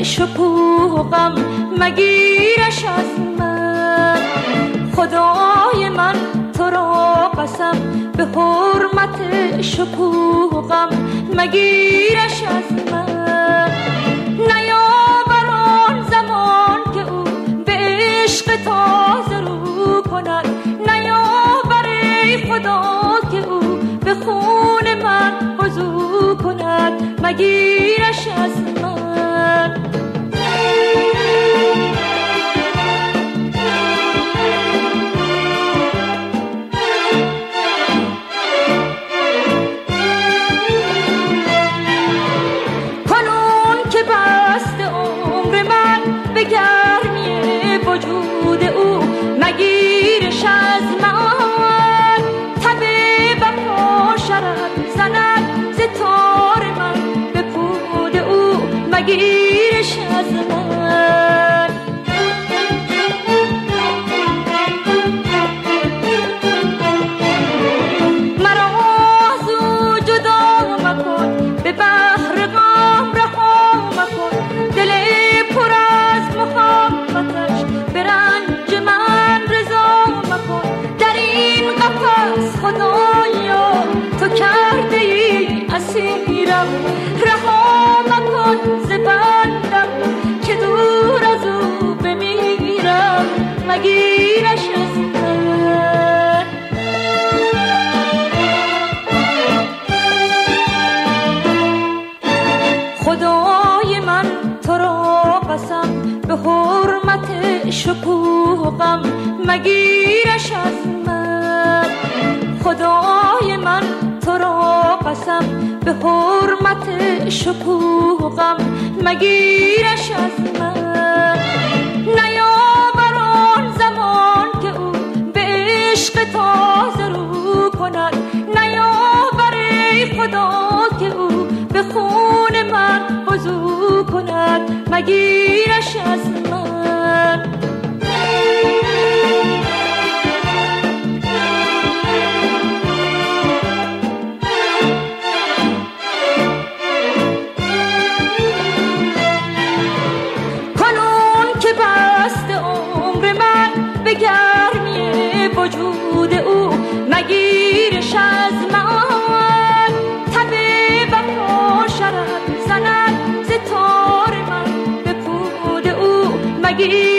شکوه و غم مگیرش از من. خدای من تو را قسم به حرمت شکوه و غم مگیرش از من. نیاور آن زمان که او به عشق تازه رو کند، نیاور ای خدا که او به خون من وضو کند مگیرش از من. کنون که بست عمر من به گرمی وجود او مگیرش از من. تب وفا شرط زند ز تار من به پود او مگیرش از من. مرا از او جدا مکن، به بحر غم رها مکن، دل پر از محبتش به رنج من رضا مکن. در این قفس خدایا تو کرده ای اسیرم، رها مکن ز بندم که دور از او بمیرم مگیرش از من. خدای من تو را قسم به حرمت شکوه و غم مگیرش از من. خدای من تو را قسم به حرمت شکوه و غم مگیرش از من. نیاور آن زمان که او به عشق تازه رو کند، نیاور ای خدا که او به خون من وضو کند مگیرش از من. کنون که بست عمر من به گرمی وجود او مگیرش از من. تب وفا شرط زند ز تار من به پود او مگیرش